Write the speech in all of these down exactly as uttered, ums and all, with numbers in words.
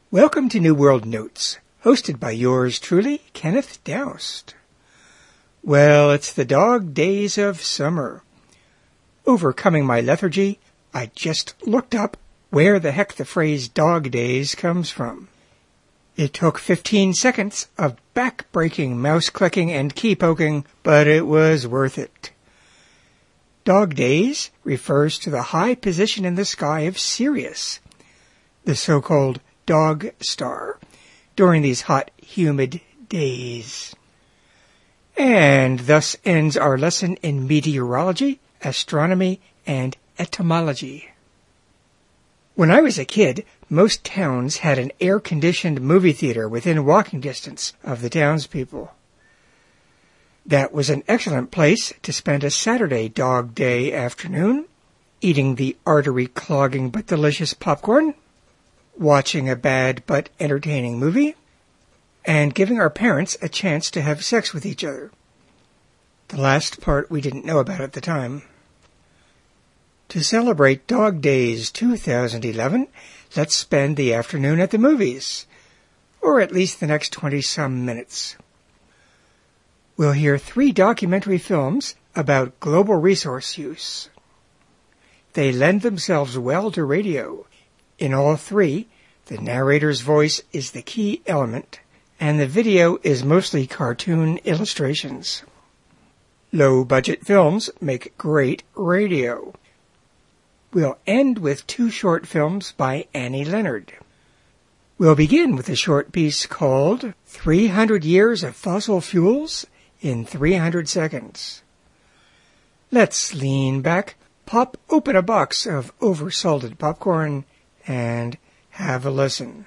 Welcome to New World Notes, hosted by yours truly, Kenneth Doust. Well, it's the dog days of summer. Overcoming my lethargy, I just looked up where the heck the phrase dog days comes from. It took fifteen seconds of back-breaking mouse clicking and key poking, but it was worth it. Dog days refers to the high position in the sky of Sirius, the so-called dog star, during these hot, humid days. And thus ends our lesson in meteorology, astronomy, and etymology. When I was a kid, most towns had an air-conditioned movie theater within walking distance of the townspeople. That was an excellent place to spend a Saturday dog day afternoon, eating the artery-clogging but delicious popcorn, watching a bad but entertaining movie, and giving our parents a chance to have sex with each other. The last part we didn't know about at the time. To celebrate Dog Days two thousand eleven, let's spend the afternoon at the movies, or at least the next twenty-some minutes. We'll hear three documentary films about global resource use. They lend themselves well to radio. In all three, the narrator's voice is the key element, and the video is mostly cartoon illustrations. Low-budget films make great radio. We'll end with two short films by Annie Leonard. We'll begin with a short piece called three hundred Years of Fossil Fuels in three hundred seconds. Let's lean back, pop open a box of oversalted popcorn, and have a listen.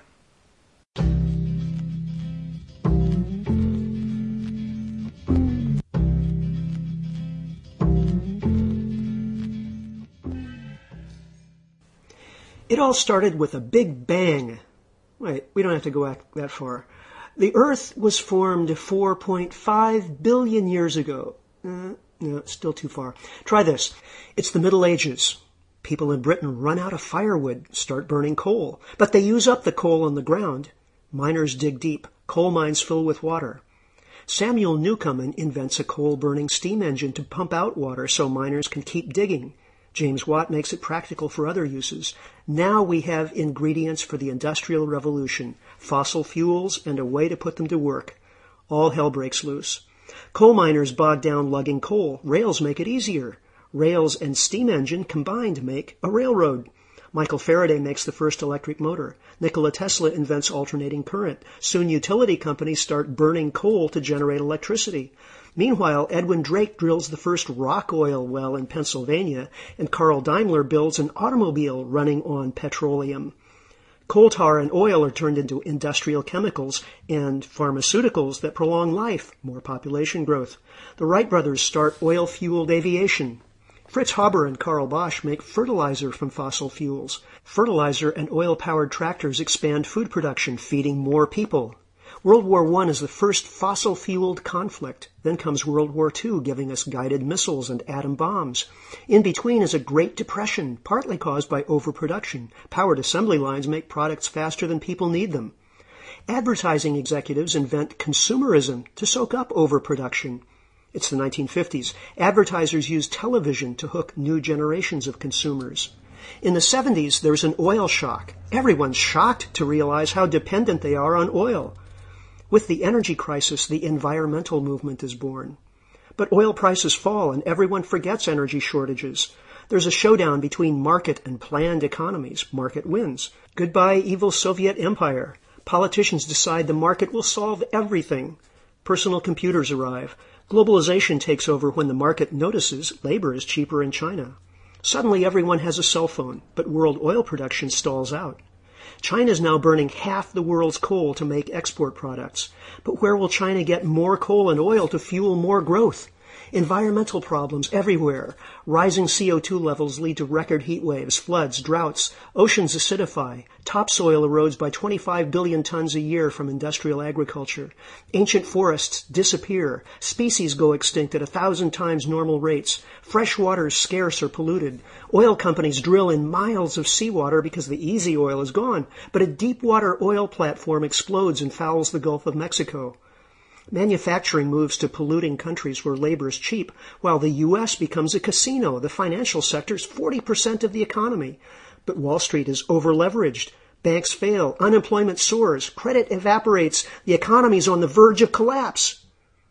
It all started with a big bang. Wait, we don't have to go back that far. The Earth was formed four point five billion years ago. Uh, no, it's still too far. Try this. It's the Middle Ages. People in Britain run out of firewood, start burning coal. But they use up the coal on the ground. Miners dig deep. Coal mines fill with water. Samuel Newcomen invents a coal-burning steam engine to pump out water so miners can keep digging. James Watt makes it practical for other uses. Now we have ingredients for the Industrial Revolution, fossil fuels, and a way to put them to work. All hell breaks loose. Coal miners bog down lugging coal. Rails make it easier. Rails and steam engine combined make a railroad. Michael Faraday makes the first electric motor. Nikola Tesla invents alternating current. Soon utility companies start burning coal to generate electricity. Meanwhile, Edwin Drake drills the first rock oil well in Pennsylvania, and Carl Daimler builds an automobile running on petroleum. Coal tar and oil are turned into industrial chemicals and pharmaceuticals that prolong life, more population growth. The Wright brothers start oil-fueled aviation. Fritz Haber and Karl Bosch make fertilizer from fossil fuels. Fertilizer and oil-powered tractors expand food production, feeding more people. World War One is the first fossil-fueled conflict. Then comes World War Two, giving us guided missiles and atom bombs. In between is a Great Depression, partly caused by overproduction. Powered assembly lines make products faster than people need them. Advertising executives invent consumerism to soak up overproduction. It's the nineteen fifties. Advertisers use television to hook new generations of consumers. In the seventies, there's an oil shock. Everyone's shocked to realize how dependent they are on oil. With the energy crisis, the environmental movement is born. But oil prices fall and everyone forgets energy shortages. There's a showdown between market and planned economies. Market wins. Goodbye, evil Soviet empire. Politicians decide the market will solve everything. Personal computers arrive. Globalization takes over when the market notices labor is cheaper in China. Suddenly everyone has a cell phone, but world oil production stalls out. China is now burning half the world's coal to make export products. But where will China get more coal and oil to fuel more growth? Environmental problems everywhere. Rising C O two levels lead to record heat waves, floods, droughts. Oceans acidify. Topsoil erodes by twenty-five billion tons a year from industrial agriculture. Ancient forests disappear. Species go extinct at a thousand times normal rates. Fresh water is scarce or polluted. Oil companies drill in miles of seawater because the easy oil is gone. But a deep water oil platform explodes and fouls the Gulf of Mexico. Manufacturing moves to polluting countries where labor is cheap, while the U S becomes a casino. The financial sector is forty percent of the economy. But Wall Street is over-leveraged. Banks fail. Unemployment soars. Credit evaporates. The economy is on the verge of collapse.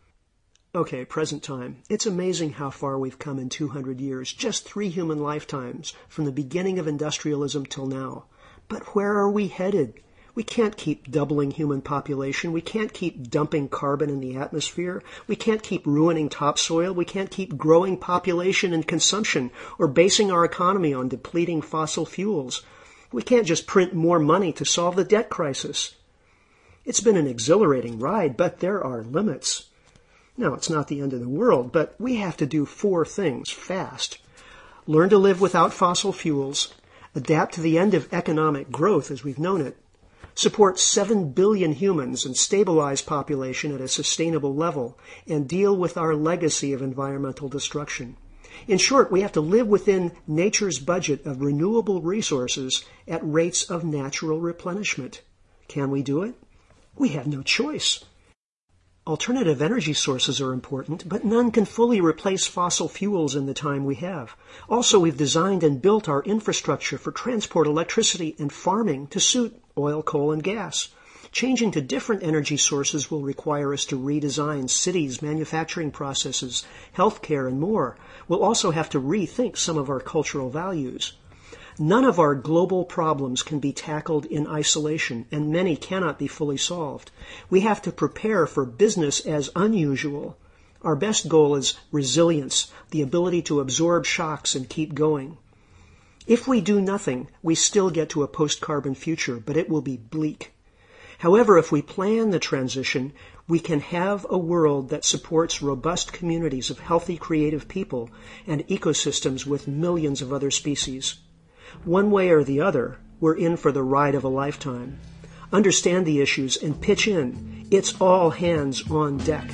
Okay, present time. It's amazing how far we've come in two hundred years, just three human lifetimes, from the beginning of industrialism till now. But where are we headed? We can't keep doubling human population. We can't keep dumping carbon in the atmosphere. We can't keep ruining topsoil. We can't keep growing population and consumption or basing our economy on depleting fossil fuels. We can't just print more money to solve the debt crisis. It's been an exhilarating ride, but there are limits. Now, it's not the end of the world, but we have to do four things fast. Learn to live without fossil fuels. Adapt to the end of economic growth as we've known it. Support seven billion humans and stabilize population at a sustainable level, and deal with our legacy of environmental destruction. In short, we have to live within nature's budget of renewable resources at rates of natural replenishment. Can we do it? We have no choice. Alternative energy sources are important, but none can fully replace fossil fuels in the time we have. Also, we've designed and built our infrastructure for transport, electricity, and farming to suit oil, coal, and gas. Changing to different energy sources will require us to redesign cities, manufacturing processes, healthcare, and more. We'll also have to rethink some of our cultural values. None of our global problems can be tackled in isolation, and many cannot be fully solved. We have to prepare for business as unusual. Our best goal is resilience, the ability to absorb shocks and keep going. If we do nothing, we still get to a post-carbon future, but it will be bleak. However, if we plan the transition, we can have a world that supports robust communities of healthy, creative people and ecosystems with millions of other species. One way or the other, we're in for the ride of a lifetime. Understand the issues and pitch in. It's all hands on deck.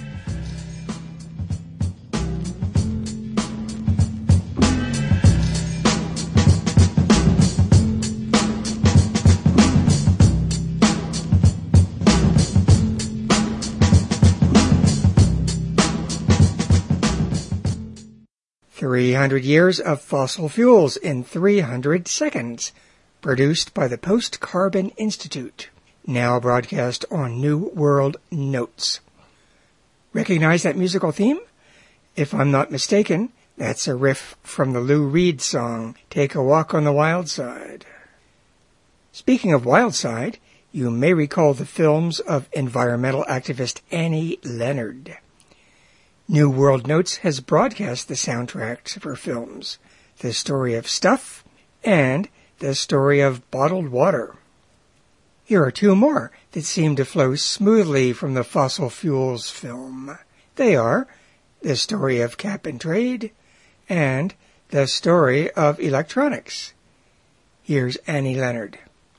three hundred years of fossil fuels in three hundred seconds. Produced by the Post-Carbon Institute. Now broadcast on New World Notes. Recognize that musical theme? If I'm not mistaken, that's a riff from the Lou Reed song, Take a Walk on the Wild Side. Speaking of Wild Side, you may recall the films of environmental activist Annie Leonard. New World Notes has broadcast the soundtracks of her films, The Story of Stuff and The Story of Bottled Water. Here are two more that seem to flow smoothly from the fossil fuels film. They are The Story of Cap and Trade and The Story of Electronics. Here's Annie Leonard.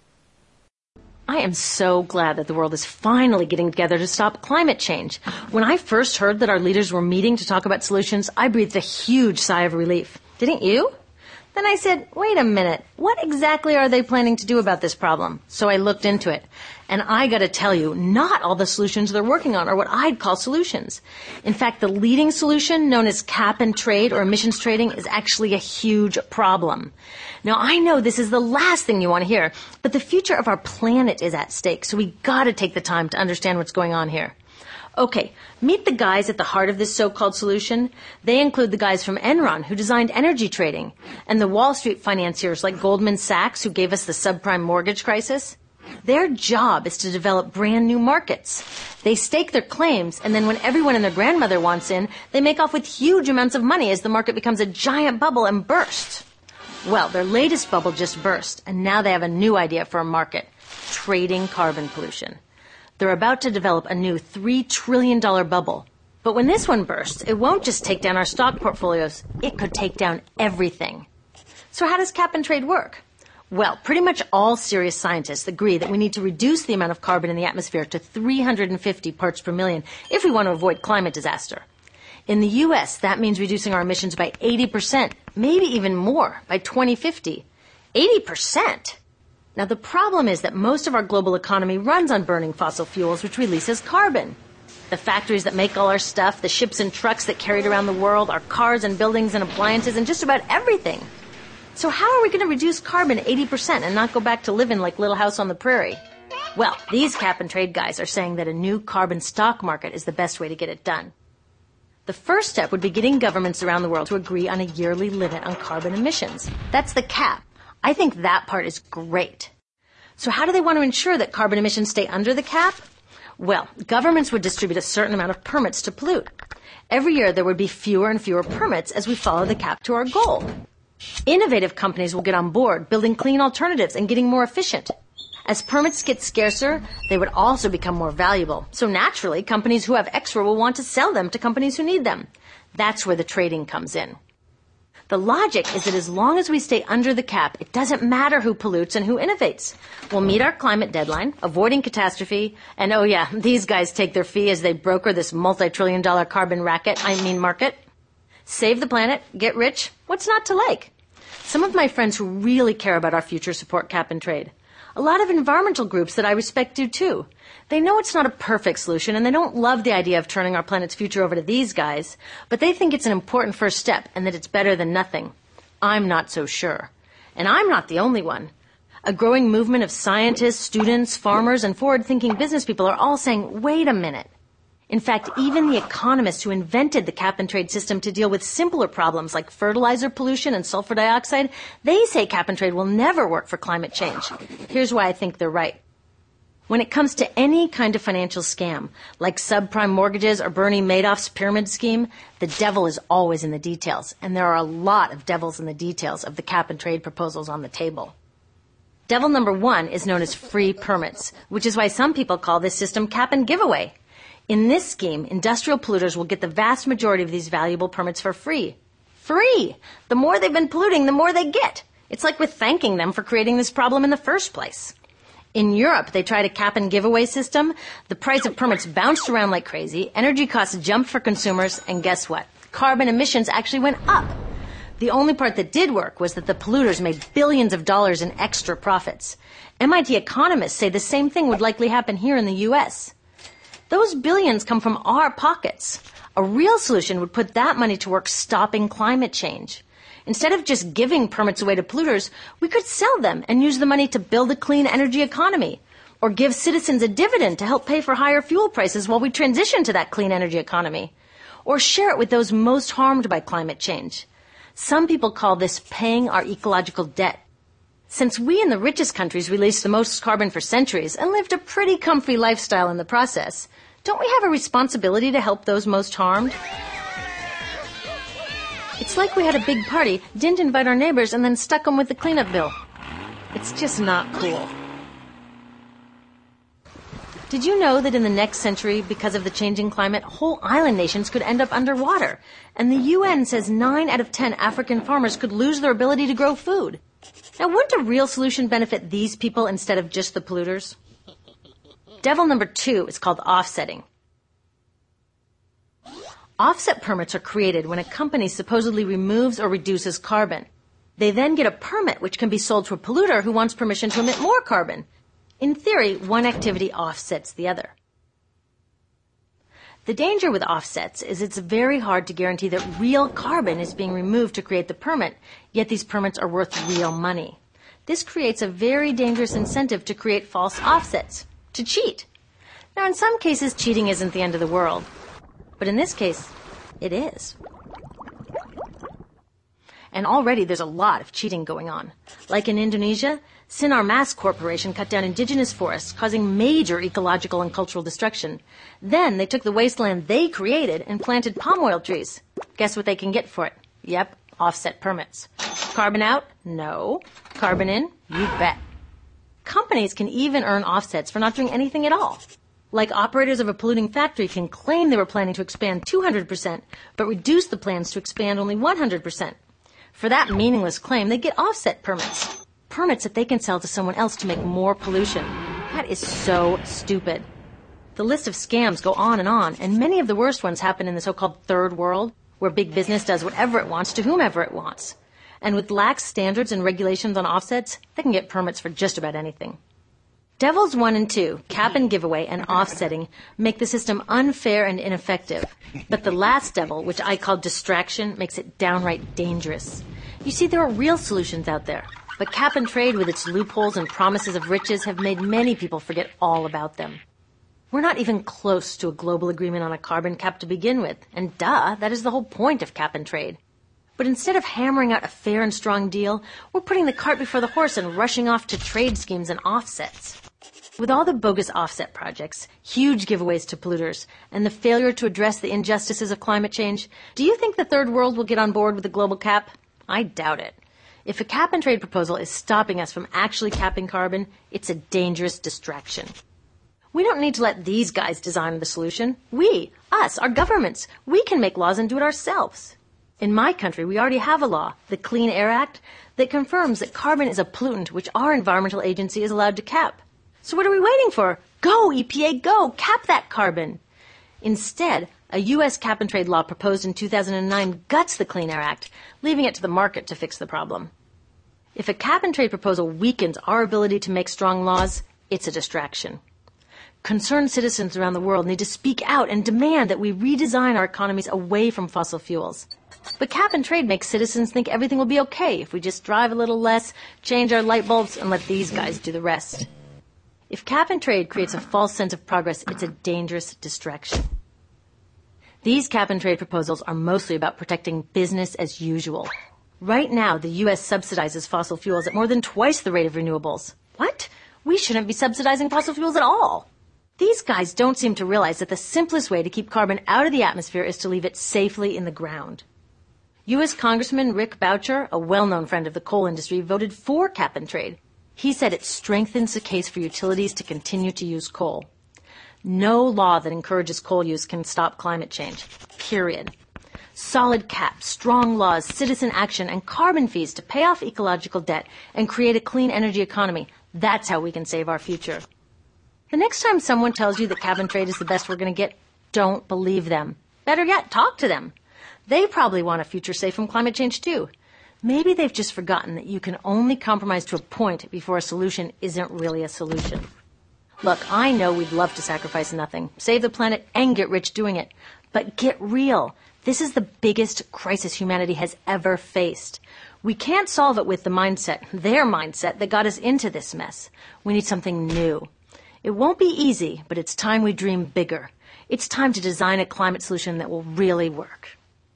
I am so glad that the world is finally getting together to stop climate change. When I first heard that our leaders were meeting to talk about solutions, I breathed a huge sigh of relief. Didn't you? Then I said, wait a minute, what exactly are they planning to do about this problem? So I looked into it. And I gotta tell you, not all the solutions they're working on are what I'd call solutions. In fact, the leading solution, known as cap and trade or emissions trading, is actually a huge problem. Now, I know this is the last thing you want to hear, but the future of our planet is at stake, so we gotta take the time to understand what's going on here. Okay, meet the guys at the heart of this so-called solution. They include the guys from Enron, who designed energy trading, and the Wall Street financiers like Goldman Sachs, who gave us the subprime mortgage crisis. Their job is to develop brand new markets. They stake their claims, and then when everyone and their grandmother wants in, they make off with huge amounts of money as the market becomes a giant bubble and bursts. Well, their latest bubble just burst, and now they have a new idea for a market, trading carbon pollution. They're about to develop a new three trillion dollars bubble, But when this one bursts, it won't just take down our stock portfolios. It could take down everything. So how does cap and trade work? Well, pretty much all serious scientists agree that we need to reduce the amount of carbon in the atmosphere to three hundred fifty parts per million if we want to avoid climate disaster. In the U S, that means reducing our emissions by eighty percent, maybe even more, by twenty fifty. eighty percent! Now, the problem is that most of our global economy runs on burning fossil fuels, which releases carbon. The factories that make all our stuff, the ships and trucks that carry it around the world, our cars and buildings and appliances, and just about everything. So how are we going to reduce carbon eighty percent and not go back to living like Little House on the Prairie? Well, these cap and trade guys are saying that a new carbon stock market is the best way to get it done. The first step would be getting governments around the world to agree on a yearly limit on carbon emissions. That's the cap. I think that part is great. So how do they want to ensure that carbon emissions stay under the cap? Well, governments would distribute a certain amount of permits to pollute. Every year there would be fewer and fewer permits as we follow the cap to our goal. Innovative companies will get on board, building clean alternatives and getting more efficient. As permits get scarcer, they would also become more valuable. So naturally, companies who have extra will want to sell them to companies who need them. That's where the trading comes in. The logic is that as long as we stay under the cap, it doesn't matter who pollutes and who innovates. We'll meet our climate deadline, avoiding catastrophe, and oh yeah, these guys take their fee as they broker this multi-trillion dollar carbon racket, I mean market. Save the planet, get rich, what's not to like? Some of my friends who really care about our future support cap and trade. A lot of environmental groups that I respect do too. They know it's not a perfect solution and they don't love the idea of turning our planet's future over to these guys, but they think it's an important first step and that it's better than nothing. I'm not so sure. And I'm not the only one. A growing movement of scientists, students, farmers, and forward-thinking business people are all saying, wait a minute. In fact, even the economists who invented the cap and trade system to deal with simpler problems like fertilizer pollution and sulfur dioxide, they say cap and trade will never work for climate change. Here's why I think they're right. When it comes to any kind of financial scam, like subprime mortgages or Bernie Madoff's pyramid scheme, the devil is always in the details, and there are a lot of devils in the details of the cap and trade proposals on the table. Devil number one is known as free permits, which is why some people call this system cap and giveaway. In this scheme, industrial polluters will get the vast majority of these valuable permits for free. Free! The more they've been polluting, the more they get. It's like we're thanking them for creating this problem in the first place. In Europe, they tried a cap and giveaway system. The price of permits bounced around like crazy, energy costs jumped for consumers, and guess what? Carbon emissions actually went up. The only part that did work was that the polluters made billions of dollars in extra profits. M I T economists say the same thing would likely happen here in the U S Those billions come from our pockets. A real solution would put that money to work stopping climate change. Instead of just giving permits away to polluters, we could sell them and use the money to build a clean energy economy, or give citizens a dividend to help pay for higher fuel prices while we transition to that clean energy economy, or share it with those most harmed by climate change. Some people call this paying our ecological debt. Since we in the richest countries released the most carbon for centuries and lived a pretty comfy lifestyle in the process, don't we have a responsibility to help those most harmed? It's like we had a big party, didn't invite our neighbors, and then stuck them with the cleanup bill. It's just not cool. Did you know that in the next century, because of the changing climate, whole island nations could end up underwater? And the U N says nine out of ten African farmers could lose their ability to grow food. Now, wouldn't a real solution benefit these people instead of just the polluters? Devil number two is called offsetting. Offset permits are created when a company supposedly removes or reduces carbon. They then get a permit which can be sold to a polluter who wants permission to emit more carbon. In theory, one activity offsets the other. The danger with offsets is it's very hard to guarantee that real carbon is being removed to create the permit, yet these permits are worth real money. This creates a very dangerous incentive to create false offsets, to cheat. Now, in some cases, cheating isn't the end of the world. But in this case, it is. And already there's a lot of cheating going on. Like in Indonesia, Sinar Mas Corporation cut down indigenous forests, causing major ecological and cultural destruction. Then they took the wasteland they created and planted palm oil trees. Guess what they can get for it? Yep, offset permits. Carbon out? No. Carbon in? You bet. Companies can even earn offsets for not doing anything at all. Like operators of a polluting factory can claim they were planning to expand two hundred percent, but reduce the plans to expand only one hundred percent. For that meaningless claim, they get offset permits. Permits that they can sell to someone else to make more pollution. That is so stupid. The list of scams go on and on, and many of the worst ones happen in the so-called third world, where big business does whatever it wants to whomever it wants. And with lax standards and regulations on offsets, they can get permits for just about anything. Devils one and two, cap and giveaway and offsetting, make the system unfair and ineffective. But the last devil, which I call distraction, makes it downright dangerous. You see, there are real solutions out there. But cap and trade with its loopholes and promises of riches have made many people forget all about them. We're not even close to a global agreement on a carbon cap to begin with. And duh, that is the whole point of cap and trade. But instead of hammering out a fair and strong deal, we're putting the cart before the horse and rushing off to trade schemes and offsets. With all the bogus offset projects, huge giveaways to polluters, and the failure to address the injustices of climate change, do you think the third world will get on board with the global cap? I doubt it. If a cap and trade proposal is stopping us from actually capping carbon, it's a dangerous distraction. We don't need to let these guys design the solution. We, us, our governments, we can make laws and do it ourselves. In my country, we already have a law, the Clean Air Act, that confirms that carbon is a pollutant which our environmental agency is allowed to cap. So what are we waiting for? Go, E P A, go! Cap that carbon! Instead, a U S cap and trade law proposed in two thousand nine guts the Clean Air Act, leaving it to the market to fix the problem. If a cap and trade proposal weakens our ability to make strong laws, it's a distraction. Concerned citizens around the world need to speak out and demand that we redesign our economies away from fossil fuels. But cap and trade makes citizens think everything will be okay if we just drive a little less, change our light bulbs, and let these guys do the rest. If cap and trade creates a false sense of progress, it's a dangerous distraction. These cap and trade proposals are mostly about protecting business as usual. Right now, the U S subsidizes fossil fuels at more than twice the rate of renewables. What? We shouldn't be subsidizing fossil fuels at all. These guys don't seem to realize that the simplest way to keep carbon out of the atmosphere is to leave it safely in the ground. U S Congressman Rick Boucher, a well-known friend of the coal industry, voted for cap and trade. He said it strengthens the case for utilities to continue to use coal. No law that encourages coal use can stop climate change. Period. Solid caps, strong laws, citizen action, and carbon fees to pay off ecological debt and create a clean energy economy. That's how we can save our future. The next time someone tells you that cap and trade is the best we're going to get, don't believe them. Better yet, talk to them. They probably want a future safe from climate change too. Maybe they've just forgotten that you can only compromise to a point before a solution isn't really a solution. Look, I know we'd love to sacrifice nothing, save the planet, and get rich doing it. But get real. This is the biggest crisis humanity has ever faced. We can't solve it with the mindset, their mindset, that got us into this mess. We need something new. It won't be easy, but it's time we dream bigger. It's time to design a climate solution that will really work.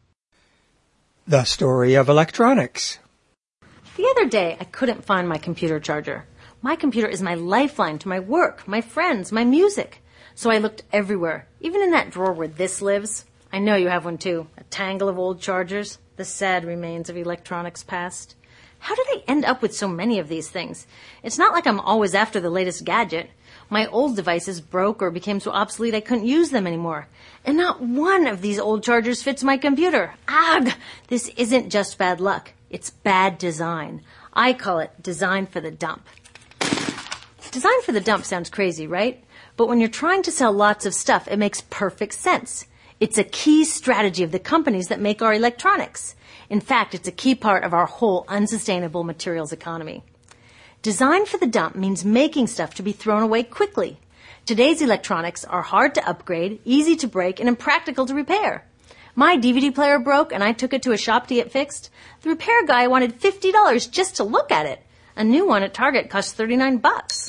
The story of electronics. The other day, I couldn't find my computer charger. My computer is my lifeline to my work, my friends, my music. So I looked everywhere, even in that drawer where this lives. I know you have one too, a tangle of old chargers, the sad remains of electronics past. How do they end up with so many of these things? It's not like I'm always after the latest gadget. My old devices broke or became so obsolete I couldn't use them anymore. And not one of these old chargers fits my computer. Ugh! This isn't just bad luck. It's bad design. I call it design for the dump. Design for the dump sounds crazy, right? But when you're trying to sell lots of stuff, it makes perfect sense. It's a key strategy of the companies that make our electronics. In fact, it's a key part of our whole unsustainable materials economy. Design for the dump means making stuff to be thrown away quickly. Today's electronics are hard to upgrade, easy to break, and impractical to repair. My D V D player broke and I took it to a shop to get fixed. The repair guy wanted fifty dollars just to look at it. A new one at Target cost thirty-nine bucks.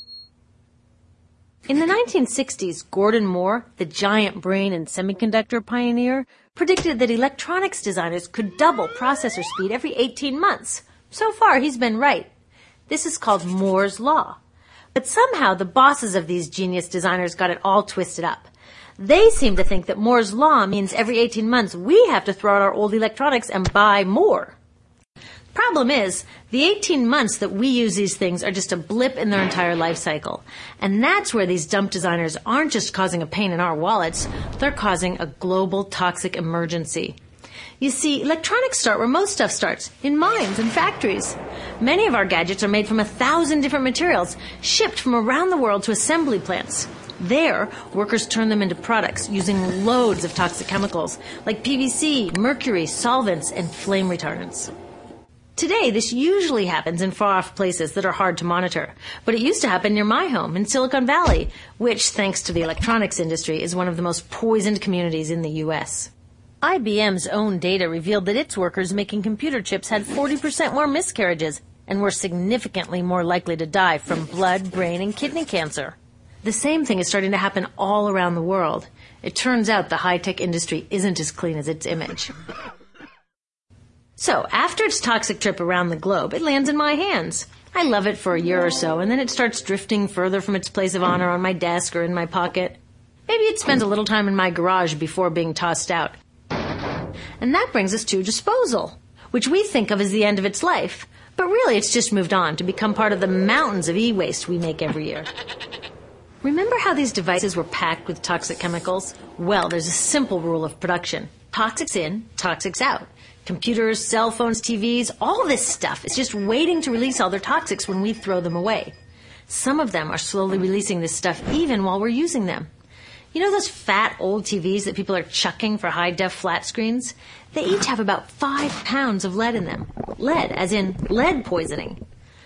In the nineteen sixties, Gordon Moore, the giant brain and semiconductor pioneer, predicted that electronics designers could double processor speed every eighteen months. So far, he's been right. This is called Moore's Law. But somehow the bosses of these genius designers got it all twisted up. They seem to think that Moore's Law means every eighteen months we have to throw out our old electronics and buy more. Problem is, the eighteen months that we use these things are just a blip in their entire life cycle. And that's where these dump designers aren't just causing a pain in our wallets, they're causing a global toxic emergency. You see, electronics start where most stuff starts, in mines and factories. Many of our gadgets are made from a thousand different materials, shipped from around the world to assembly plants. There, workers turn them into products using loads of toxic chemicals like P V C, mercury, solvents, and flame retardants. Today, this usually happens in far-off places that are hard to monitor, but it used to happen near my home in Silicon Valley, which, thanks to the electronics industry, is one of the most poisoned communities in the U S I B M's own data revealed that its workers making computer chips had forty percent more miscarriages and were significantly more likely to die from blood, brain, and kidney cancer. The same thing is starting to happen all around the world. It turns out the high-tech industry isn't as clean as its image. So, after its toxic trip around the globe, it lands in my hands. I love it for a year or so, and then it starts drifting further from its place of honor on my desk or in my pocket. Maybe it spends a little time in my garage before being tossed out. And that brings us to disposal, which we think of as the end of its life, but really it's just moved on to become part of the mountains of e-waste we make every year. Remember how these devices were packed with toxic chemicals? Well, there's a simple rule of production. Toxics in, toxics out. Computers, cell phones, T Vs, all this stuff is just waiting to release all their toxics when we throw them away. Some of them are slowly releasing this stuff even while we're using them. You know those fat old T Vs that people are chucking for high-def flat screens? They each have about five pounds of lead in them. Lead, as in lead poisoning.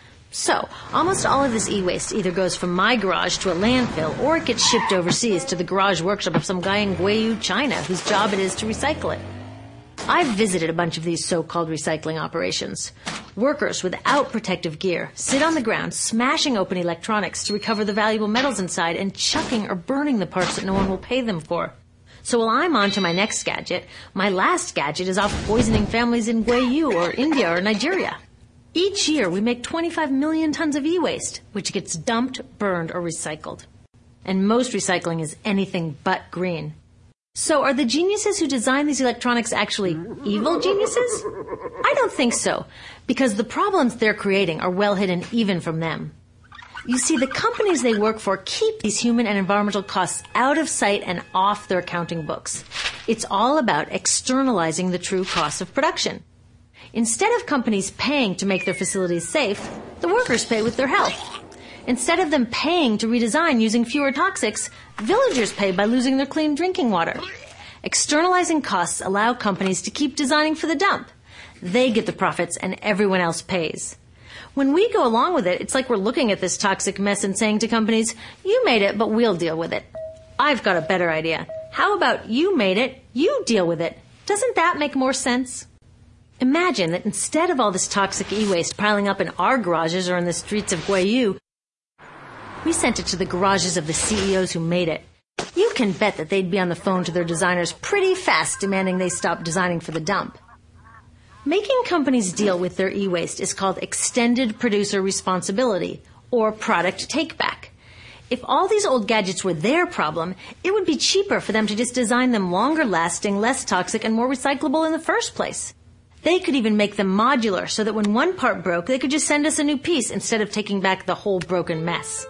So, almost all of this e-waste either goes from my garage to a landfill or it gets shipped overseas to the garage workshop of some guy in Guiyu, China, whose job it is to recycle it. I've visited a bunch of these so-called recycling operations. Workers without protective gear sit on the ground smashing open electronics to recover the valuable metals inside and chucking or burning the parts that no one will pay them for. So while I'm on to my next gadget, my last gadget is off poisoning families in Guiyu or India or Nigeria. Each year we make twenty-five million tons of e-waste, which gets dumped, burned, or recycled. And most recycling is anything but green. So are the geniuses who design these electronics actually evil geniuses? I don't think so, because the problems they're creating are well hidden even from them. You see, the companies they work for keep these human and environmental costs out of sight and off their accounting books. It's all about externalizing the true costs of production. Instead of companies paying to make their facilities safe, the workers pay with their health. Instead of them paying to redesign using fewer toxics, villagers pay by losing their clean drinking water. Externalizing costs allow companies to keep designing for the dump. They get the profits and everyone else pays. When we go along with it, it's like we're looking at this toxic mess and saying to companies, you made it, but we'll deal with it. I've got a better idea. How about you made it, you deal with it? Doesn't that make more sense? Imagine that instead of all this toxic e-waste piling up in our garages or in the streets of Guiyu, we sent it to the garages of the C E Os who made it. You can bet that they'd be on the phone to their designers pretty fast demanding they stop designing for the dump. Making companies deal with their e-waste is called extended producer responsibility, or product take-back. If all these old gadgets were their problem, it would be cheaper for them to just design them longer-lasting, less toxic, and more recyclable in the first place. They could even make them modular so that when one part broke, they could just send us a new piece instead of taking back the whole broken mess.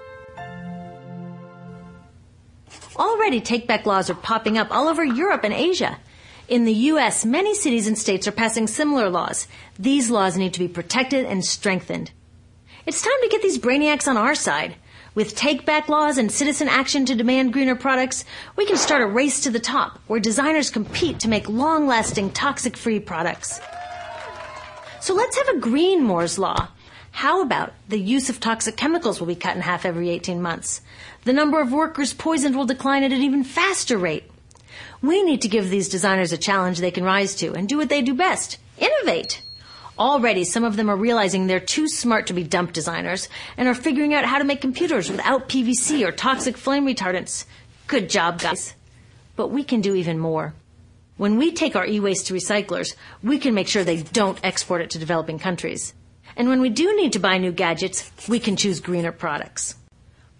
Already, take-back laws are popping up all over Europe and Asia. In the U S, many cities and states are passing similar laws. These laws need to be protected and strengthened. It's time to get these brainiacs on our side. With take-back laws and citizen action to demand greener products, we can start a race to the top where designers compete to make long-lasting, toxic-free products. So let's have a green Moore's Law. How about the use of toxic chemicals will be cut in half every eighteen months? The number of workers poisoned will decline at an even faster rate. We need to give these designers a challenge they can rise to and do what they do best, innovate. Already, some of them are realizing they're too smart to be dump designers and are figuring out how to make computers without P V C or toxic flame retardants. Good job, guys. But we can do even more. When we take our e-waste to recyclers, we can make sure they don't export it to developing countries. And when we do need to buy new gadgets, we can choose greener products.